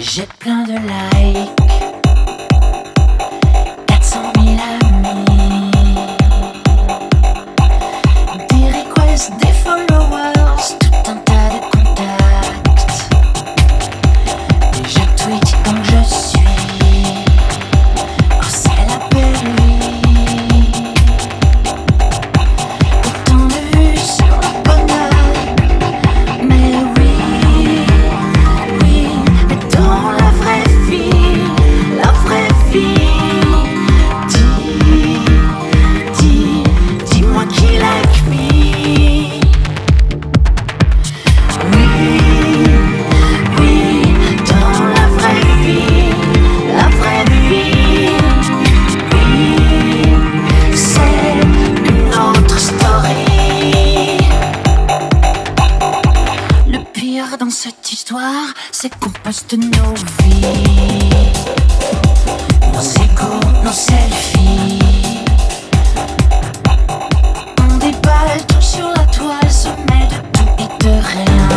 J'ai plein de likes, 400 000 amis, des requests, des followers, tout un tas de contacts. Et je tweet comme je suis, quand c'est la belle vie. Autant de vues sur le bonheur, mais oui, mais dans la vraie vie, dis-moi qui like me. Oui, dans la vraie vie, oui, c'est une autre story. Le pire dans cette histoire, c'est qu'on poste nos vies, nos égos, nos selfies. On déballe tout sur la toile, sommet de tout et de rien.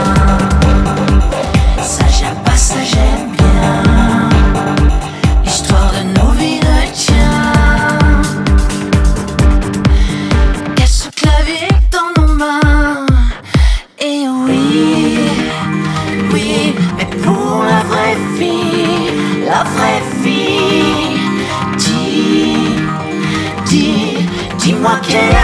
Ça j'aime pas, ça j'aime bien. L'histoire de nos vies ne tient qu'à ce clavier dans nos mains. Et oui, mais pour la vraie vie, dis-moi quelle